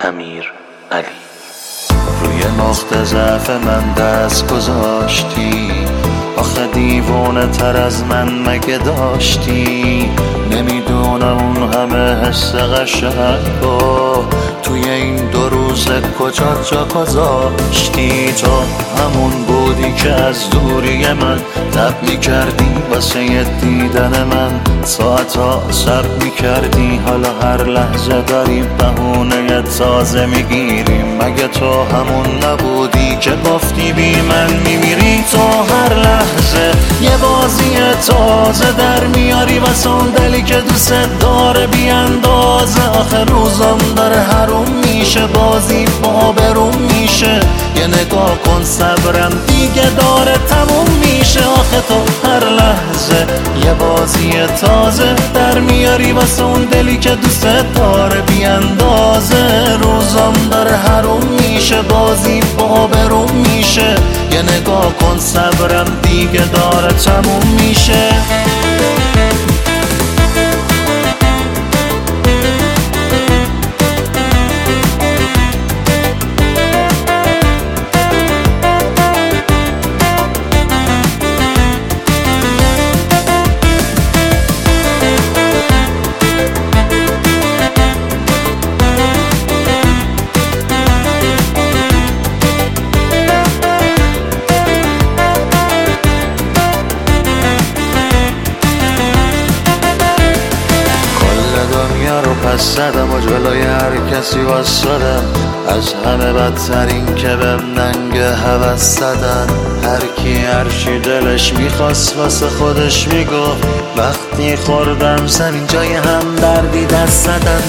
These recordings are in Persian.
امیرعلی. روی نقطه ضعف من دست گذاشتی، آخه دیوانه تر از من مگه داشتی؟ نمیدونم اون همه حس قشنگو توی این 2 روز کجا جا گذاشتی؟ تو همون بودی که از دوری من تب میکردی واسه دیدن من، ساعتا صبر میکردی، حالا هر لحظه داری بهونه تازه میگیری. مگه تو همون نبودی که گفتی بی من میمیری؟ تو هر لحظه یه بازی تازه در میاری واسه اون دلی که دوست داره بی اندازه. آخه روزم داره حروم میشه، بازی با بروم میشه، یه نگاه کن صبرم دیگه داره تموم میشه. آخه تو هر لحظه یه بازی تازه در میاری واسه اون دلی که دوست داره بی اندازه. روزم داره حروم میشه، بازی با بروم میشه، یه نگاه کن صبرم دیگه داره تموم میشه. رو پس زدم و جلوی هر کسی واسدم، از همه بدترین که بهم ننگ هوس زدن. هر کی هرچی دلش میخواست واسه خودش میگفت، وقتی خوردم زمین جای هم دردی دست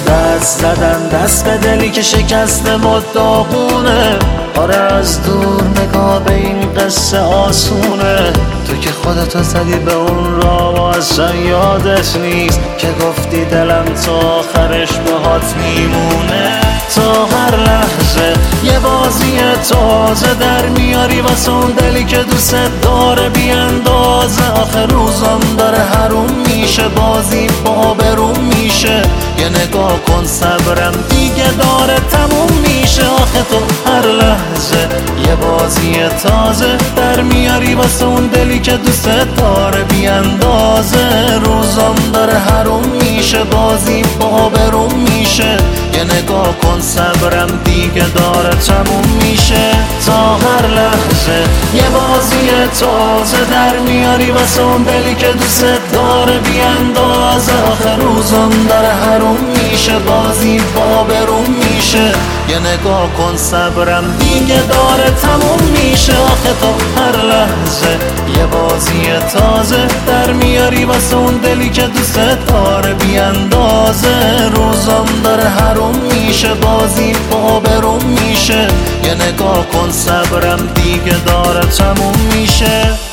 زدن دست به دلی که شکسته و داغونه. آره از دور نگاه به این قصه آسونه، تو که خودتو زدی به اون راه و اصلا یادت نیست که گفتی دلم تا آخرش باهات میمونه. تا هر لحظه یه بازی تازه در میاری واسه اون دلی که دوست داره بی اندازه. آخه روزم داره حروم میشه، بازی با بروم میشه، یه نگاه کن صبرم دیگه داره تموم میشه. آخه تو هر لحظه یه بازی تازه در میاری واسه اون دلی که دوست داره بی اندازه. روزم داره حروم میشه، بازی با بروم میشه، یه نگاه کن صبرم دیگه داره تموم میشه. تا هر لحظه یه بازی تازه در میاری واسه اون دلی که دوست داره بی اندازه. آخه روزم داره حروم میشه، بازی با بروم میشه، یه نگاه کن صبرم دیگه داره تموم میشه. آخه تو هر لحظه یه بازی تازه در میاری واسه اون دلی که دوست داره بی اندازه. روزم داره حروم میشه، بازی با بروم میشه، یه نگاه کن صبرم دیگه داره تموم میشه.